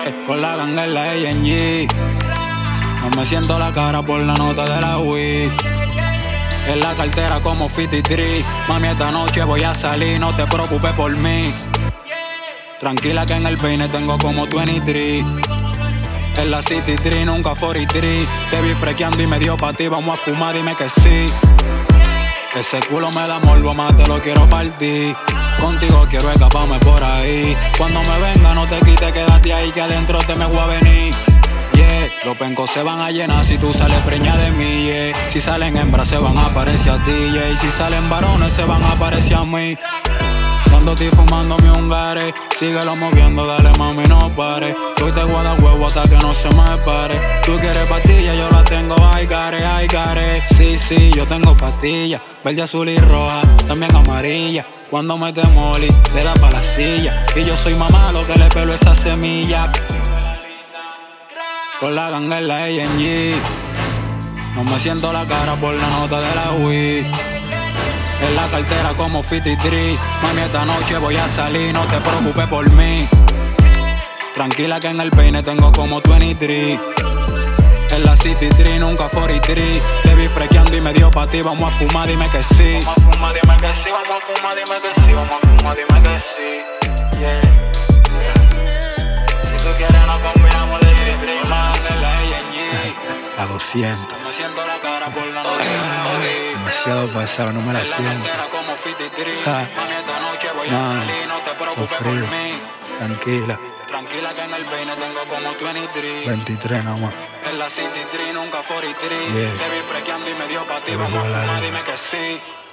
Con la ganga en la A&G. No me siento la cara por la nota de la Wii. En la cartera como 53. Mami, esta noche voy a salir, no te preocupes por mí. Tranquila que en el peine tengo como 23. En la City 3, nunca 43. Te vi frequeando y me dio pa' ti, vamos a fumar, dime que sí. Ese culo me da morbo, más te lo quiero partir. Contigo quiero escaparme por ahí. Cuando me venga no te quites, quédate ahí que adentro te me voy a venir. Yeah, los pencos se van a llenar si tú sales preña de mí, yeah. Si salen hembras se van a parecer a ti, yeah. Y si salen varones se van a parecer a mí. Cuando estoy fumando mi hungare, síguelo moviendo, dale mami no pare. Hoy te guarda huevo hasta que no se me pare. Tú quieres pastillas, yo la tengo, ay care. Sí, yo tengo pastillas, verde, azul y roja, también amarilla. Cuando mete moli, le da pa' la silla. Y yo soy mamá, lo que le pelo esa semilla. Con la ganga en la A&G. No me siento la cara por la nota de la Wii. En la cartera como 53. Mami, esta noche voy a salir, no te preocupes por mí. Tranquila que en el peine tengo como 23. En la City 3, nunca 43. Te vi frequeando y me dio pa' ti, vamos a fumar, dime que sí. Vamos a fumar, dime que sí, vamos a fumar, dime que sí, vamos a fumar, dime que sí. Yeah. Si tú quieres nos combinamos de City más de la A&G. A 200. Me siento la cara por la noche. Demasiado pasado, no me la siento. Como 53. Ja. Mami, esta noche voy a Man, salir, no te preocupes por frío. mí. Tranquila, Tranquila que en el peine tengo como 23. 23 nomás. En la City 3, nunca 43. Yeah. Te vi frequeando y me dio pa' ti, Te vamos a voy a fumar, dar. dime que sí.